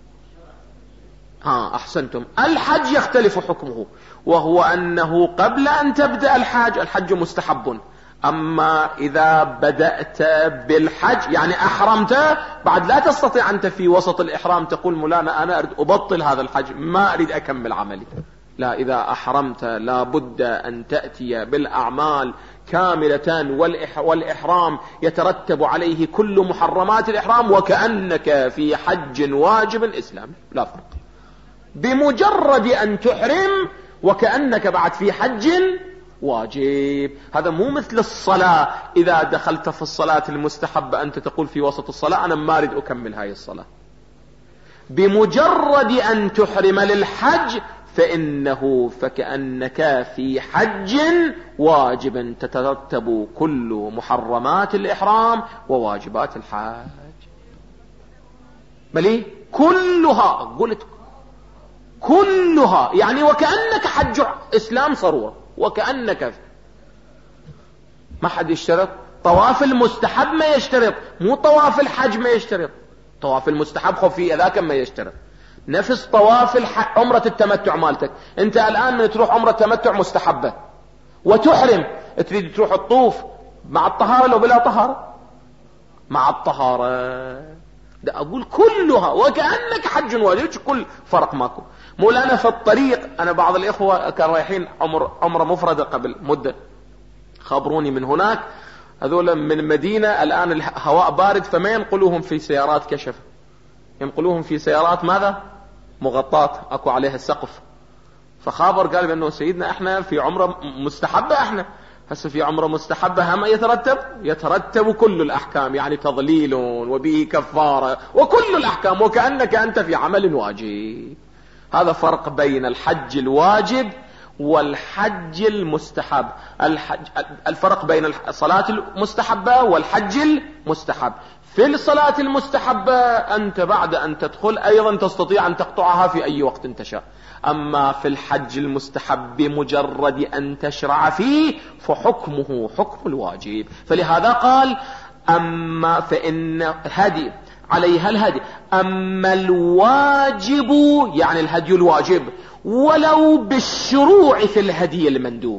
أحسنتم. الحج يختلف حكمه، وهو أنه قبل أن تبدأ الحج مستحب. أما إذا بدأت بالحج يعني أحرمت، بعد لا تستطيع أنت في وسط الإحرام تقول مولانا أنا أريد أبطل هذا الحج، ما أريد أكمل عملي. لا، إذا أحرمت لا بد أن تأتي بالأعمال كاملة، والإحرام يترتب عليه كل محرمات الإحرام وكأنك في حج واجب إسلامي، لا فرق. بمجرد أن تحرم وكأنك بعد في حج واجب. هذا مو مثل الصلاة، إذا دخلت في الصلاة المستحبة أنت تقول في وسط الصلاة أنا ما أريد أكمل هاي الصلاة. بمجرد أن تحرم للحج فإنه فكأنك في حج واجب تترتب كل محرمات الإحرام وواجبات الحج. بل كلها، قلت كلها، يعني وكأنك حج إسلام صرورة، وكأنك ما حد يشترط. طواف المستحب ما يشترط، مو طواف الحج ما يشترط. طواف المستحب خفية ذاك ما يشترط. نفس طواف عمرة التمتع مالتك، انت الآن من تروح عمرة تمتع مستحبة وتحرم، تريد تروح الطوف مع الطهارة لو بلا طهارة؟ مع الطهارة. ده أقول كلها وكأنك حج واجب، كل فرق ماكو. مولانا في الطريق، أنا بعض الإخوة كانوا رايحين عمرة مفردة قبل مدة، خبروني من هناك، هذول من مدينة الآن الهواء بارد فما ينقلوهم في سيارات كشف، ينقلوهم في سيارات ماذا؟ مغطاة أكو عليها السقف. فخابر قال بأنه سيدنا احنا في عمرة مستحبة، احنا هسه في عمرة مستحبة هم يترتب كل الأحكام، يعني تضليل وبه كفارة وكل الأحكام، وكأنك أنت في عمل واجب. هذا فرق بين الحج الواجب والحج المستحب. الفرق بين الصلاة المستحبة والحج المستحب: في الصلاة المستحبة أنت بعد أن تدخل أيضا تستطيع أن تقطعها في أي وقت تشاء. أما في الحج المستحب بمجرد أن تشرع فيه فحكمه حكم الواجب. فلهذا قال أما فإن هدي عليها الهدي، أما الواجب يعني الهدي الواجب ولو بالشروع في الهدي المندوب،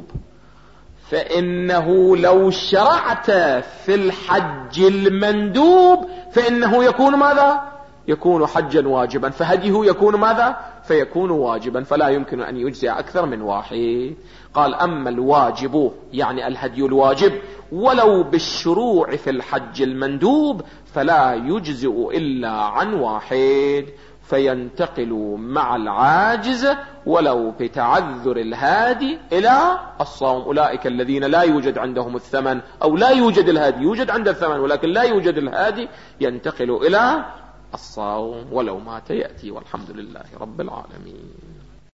فإنه لو شرعت في الحج المندوب فإنه يكون ماذا؟ يكون حجا واجبا، فهديه يكون ماذا؟ فيكون واجبا، فلا يمكن أن يجزي أكثر من واحد. قال أما الواجب يعني الهدي الواجب ولو بالشروع في الحج المندوب فلا يجزئ إلا عن واحد، فينتقل مع العاجز ولو بتعذر الهادي إلى الصوم. أولئك الذين لا يوجد عندهم الثمن أو لا يوجد الهادي، يوجد عند الثمن ولكن لا يوجد الهادي، ينتقل إلى الصوم ولو مات يأتي. والحمد لله رب العالمين.